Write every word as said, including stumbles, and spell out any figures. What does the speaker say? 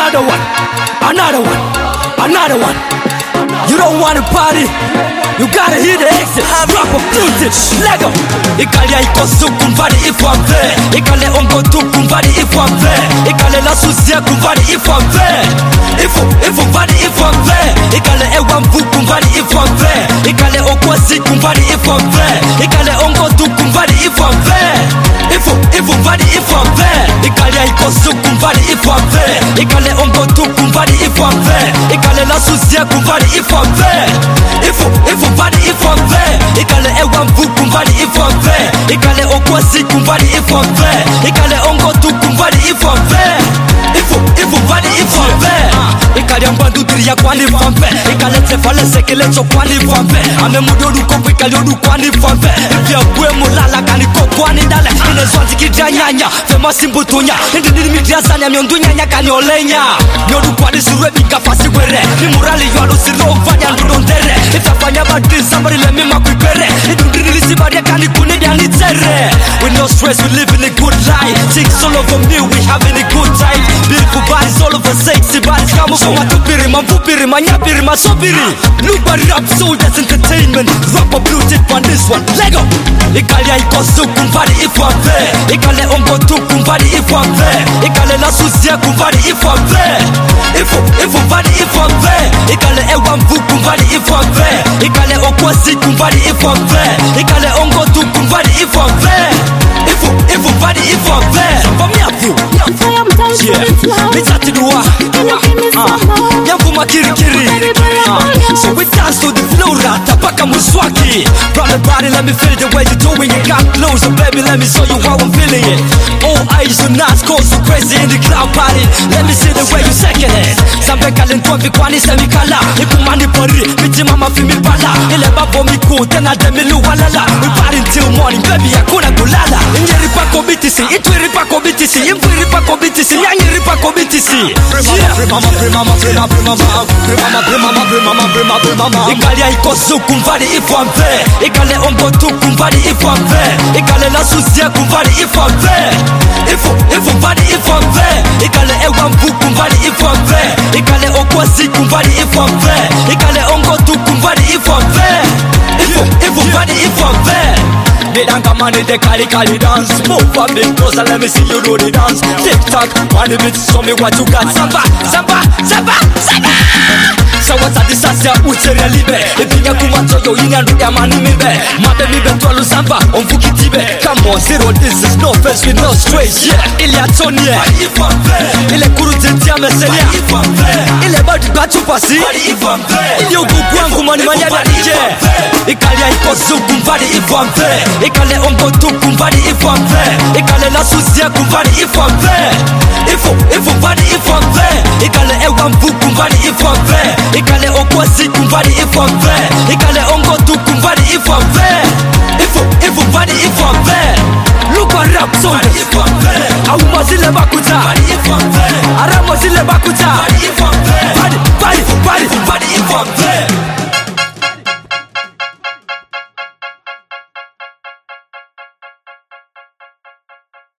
Another one, another one, another one. You don't wanna party, you gotta hit the exit. Drop a music, Lego. Ikalia iko suku mvadi ifwamve. Ikale ongo tuku mvadi ifwamve. Ikale la susia kumvadi ifwamve. Ifu, ifu mvadi ifwamve. Ikale ewa mvuku mvadi ifwamve. Ikale okwasi kumvadi ifwamve. Ikale ongo tuku mvadi ifwamve. Ifu, ifu mvadi ifwamve. Ikalia iko suku mvadi ifwamve. Ikale ongo tuku mvadi ifwamve. Ikale la susia kumvadi ifwamve. Ifu, ifu mvadi ifwamve. Ikale ewa mvuku mvadi ifwamve. Ikale okwasi kumvadi ifwamve. Ikale ongo tuku mvadi ifwamve. Ifu, ifu mvadi ifwamve. Ikale ambandu diriya kwani ifwamve. Ikale tefale sekele cho kwani ifwamve. Ame mudodu kopu ikale odu kwani ifwamve. Ifya bwe mulala kaniko kwani dale. Ine zwanti kidya nyanya fema simbutunya. Indi nini midya zanya miondu nyanya kani olenya. Miondu kwani sirwe bika fasi were. Ni murali yualu siro mfanya ndudondere. Itafanya badri somebody let me makwipere. Idundiri lisibadia kani kunidi anitere. With no stress we living a good life. Chicks all over me we having a good time. Beautiful bodies all over sexy bodies. Kamu kuma tupiri mambupiri manyapiri masopiri. Nobody rap soldiers entertainment. Rap a blue tip on this one. Lego. Ikalia iko suku mvadi ifwamve. Ikale ongo tuku mvadi ifwamve. Ikale la susia kumvadi ifwamve. Ifu, ifu mvadi ifwamve. Ikale ewa mvuku mvadi ifwamve. Ikale okwasi kumvadi ifwamve. Ikale ongo tuku mvadi ifwamve. Ifu, ifu mvadi ifwamve. Samba miafu, miafu. Yeah, mitati duwa. Nyamfu makirikiri. So we dance to the flow, rata paka muswaki. From the body, let me feel the way you're doing it. Got close, so baby, let me show you how I'm feeling it. All eyes on us, go so crazy in the crowd party. Let me see the way you second it. Sambe kalentwa vikwani semikala. Ikumani pari, miti mama fimi bala. Ile babo miku, tena demilu walala. We party till morning, baby, hakuna kulala. Inye ripa kobitisi, itwi ripa kobitisi. Impi ripa kobitisi, nyanyi ripa kobitisi. Mama, mama, mama, mama, mama. Ikalia iko suku mvadi ifwamve. Ikale ongo tuku mvadi ifwamve. Ikale la susia kumvadi ifwamve. Ifu, ifu mvadi ifwamve. Ikale ewa mvuku mvadi ifwamve. Ikale okwasi kumvadi ifwamve. Ikale ongo tuku mvadi ifwamve. Ifu, ifu mvadi ifwamve. Nidanga mani de kali kali dance. Move a bit closer, let me see you do the dance. Tick tock, one bit, show me what you got. Samba, samba, samba, samba. So what's a disaster, utere libe. Epinya kumato yo inyandu ya mani mibe. Mabe mibe tualu samba, onvuki tibe. Come on, zero, this is no face with no stress, yeah. Ile atonie, ile kuru zentia meselia. Ile badi batu pasi, ile ugugu wangu mani manyada nije. Ikalia iko suku mvadi ifwamve. Ikale ongo tuku mvadi ifwamve. Ikale la susia kumvadi ifwamve. Ifu, ifu mvadi ifwamve. Ikale ewa mvuku mvadi ifwamve. Ikale okwasi kumvadi ifwamve. Ikale ongo tuku mvadi ifwamve. Ifu, ifu mvadi ifwamve. Look at rap songs. Auma zile bakuta. Aramo zile bakuta. Badi, badi, badi, badi ifwamve.